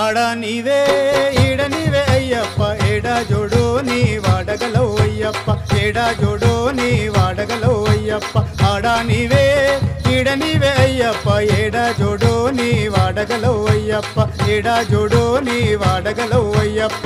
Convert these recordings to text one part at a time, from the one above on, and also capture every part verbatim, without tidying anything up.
ఆడ నీవే ఈడ నీవే అయ్యప్ప ఏడా జోడు నీ వాడగలవు అయ్యప్ప ఏడా జోడు నీ వాడగలవు అయ్యప్ప ఆడ నీవే ఈడ నీవే అయ్యప్ప ఏడా జోడు నీ వాడగలవు అయ్యప్ప ఏడా జోడు నీ వాడగలవు అయ్యప్ప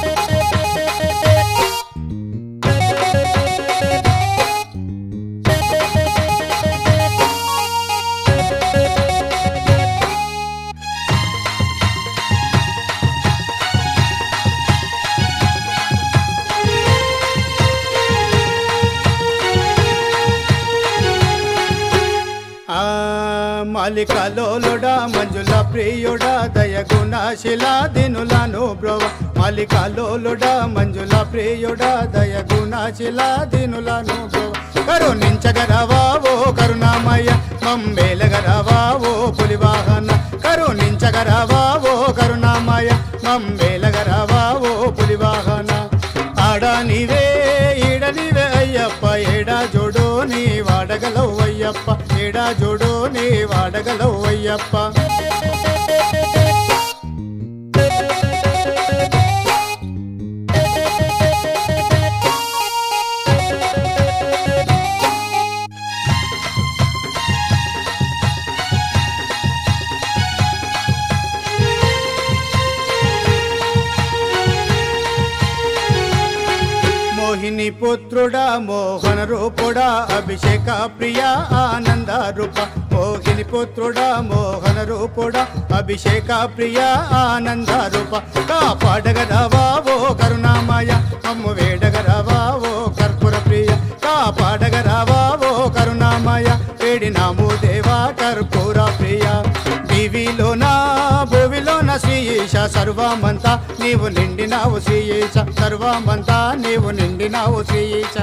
మాలికాలోలుడా మంజుల ప్రియుడా దయగుణశిలా దినులను బ్రోవ మాలికాలోలుడా మంజుల ప్రియుడా దయగుణశిలా దినులను బ్రోవ కరుణించగరవా ఓ కరుణామయ మమ్మేలగరవా ఓ పులివాహన కరుణించగరవా ఓ కరుణామయ మమ్మేలగరవా ఓ పులివాహన ఆడ నీవే ఈడ నీవే అయ్యప్ప ఏడా జోడు నీ వాడగలవు అయ్యప్ప ఏడా జోడు నీ వాడగలవు అయ్యప్ప మోహిని పుత్రుడా మోహన రూపుడా అభిషేక ప్రియ ఆనంద రూప మోహిని పుత్రుడా మోహన రూపుడా అభిషేక ప్రియ ఆనంద రూప కాపాడగరవా ఓ కరుణామయ అమ్ము వేడగరవా ఓ కర్పూర ప్రియ కాపాడగరవా ఓ కరుణామయ వేడినాము దేవా కర్పూర ప్రియ దివిలోనా భువిలోన శ్రీయేష సర్వమంతా నీవు నిండినావు శ్రీయేష సర్వమంతా నీవు నిండినావు శ్రీయేష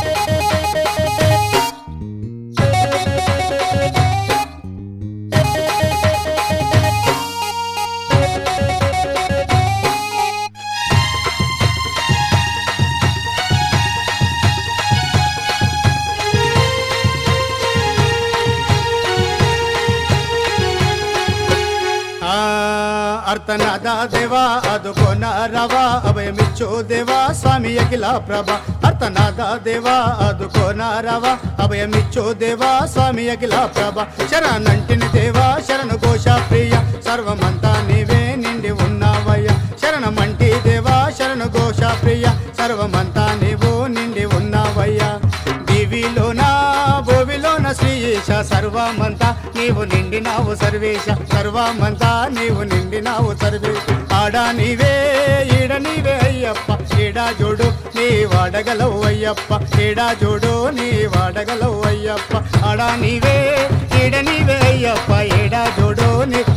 అర్తనాద దేవా అదుకోన రవా అభయమిచ్చు దేవా స్వామి అఖిల ప్రభ అర్తనాద దేవా అదుకోన రవా అభయమిచ్చు దేవా స్వామి అఖిల ప్రభ శరణంటిని దేవా శరణు ఘోష ప్రియ సర్వమంతా నీవే నిండి ఉన్నావయ్య శరణమంటి దేవా శరణు ఘోష ప్రియ సర్వమంతా నీవు నిండి ఉన్నావయ్య దివిలోనా భువిలోన శ్రీయేష సర్వమంతా నీవు నిండినావు సర్వేశ సర్వమంతా నీవు నిండినావు సర్వేశ ఆడా నీవే ఈడ నీవే అయ్యప్ప ఏడా జోడు నీ వాడగలవు అయ్యప్ప ఏడా జోడు నీ వాడగలవు అయ్యప్ప ఆడా నీవే ఈడ నీవే అయ్యప్ప ఏడా జోడు నీ